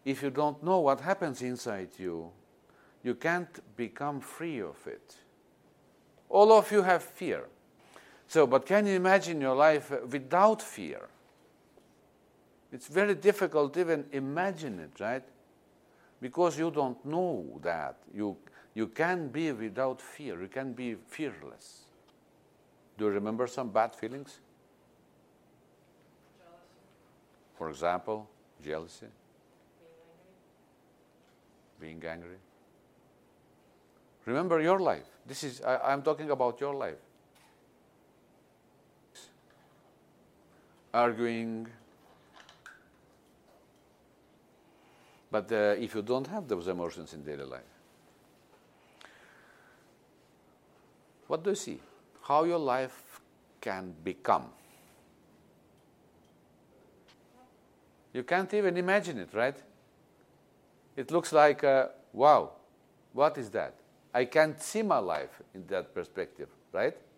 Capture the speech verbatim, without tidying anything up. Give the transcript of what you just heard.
if you don't know what happens inside you, you can't become free of it. All of you have fear. So, but can you imagine your life without fear? It's very difficult to even imagine it, right? Because you don't know that. You, you can be without fear. You can be fearless. Do you remember some bad feelings? Jealousy. For example, jealousy. Being angry. Being angry. Remember your life. This is, I, I'm talking about your life. Arguing. But uh, if you don't have those emotions in daily life, what do you see? How your life can become? You can't even imagine it, right? It looks like, uh, wow, what is that? I can't see my life in that perspective, right?